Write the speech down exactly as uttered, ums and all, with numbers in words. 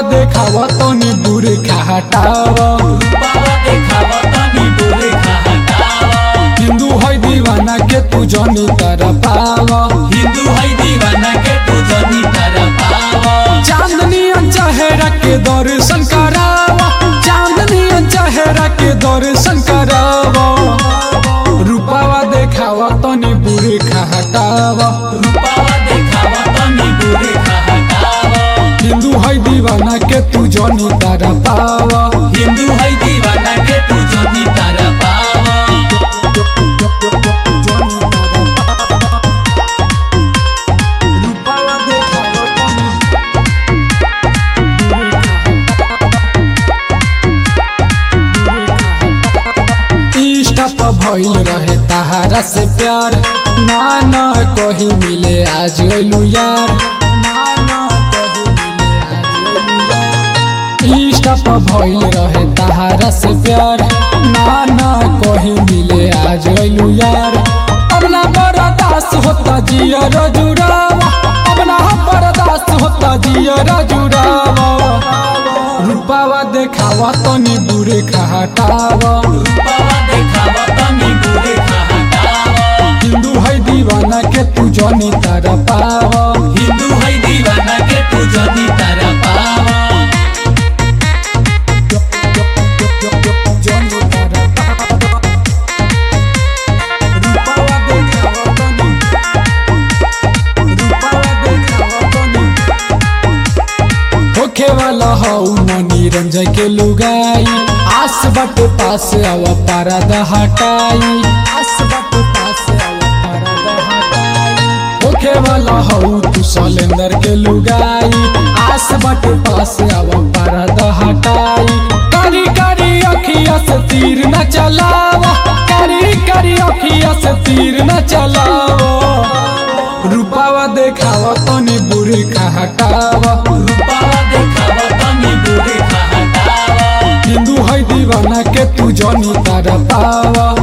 देखावा तनी बुरे खा हटावा रूपावा देखावा तनी बुरे खा हटावा। हिंदू है दीवाना के तू जनी तरह पावा हिंदू है दीवाना के तू जनी तरह पावा। चांदनी चेहरा के दर्शन करावा चांदनी चेहरा के दर्शन करावा रूपावा देखावा तनी बुरे खा हटावा रूपावा देखावा तनी बुरे खा हटावा। हिंदू है दीवाना के तू जनी तरह पावा हिंदू है दीवाना के तू जनी तरह पावा। रूपावा देखावा इष्टा पर भइल रहे तहारा से प्यार ना ना कहीं मिले आज अइलू यार ना ना कहीं मिले आज अइलू यार। इष्टा पर भइल रहे तहारा से प्यार ना ना कहीं मिले आज अइलू यार। अब ना बर्दाश्त होता जिया जुड़ावा अब ना बर्दाश्त होता जिया जुड़ावा रूपावा देखावा तनी बुरे खा हटावा रूपावा देखावा तनी बुरे खा हटावा। हिंदू है दीवाना के तू जनी तरह पावा हिंदू है दीवाना के तू जनी तरह पावा। जनी तरह पावा। रूपावा देखावा तनी रूपावा देखावा तनी होखे वाला हऊ मनी रंजय के लुगाई आस बट पास आवा पारदा हटाई आस बट पास आवा पारदा हटाई होखे वाला हऊ तू सलेंदर के लुगाई आस बट पास आवा पारदा हटाई कारी कारी अखिया से तीर न चलावा कारी कारी अखिया से तीर न चलावा रूपावा देखावा तनी बुरे खा हटावा रूपावा देखावा तनी बुरे खा हटावा। हिंदू है दीवाना के तू जनी तरह पावा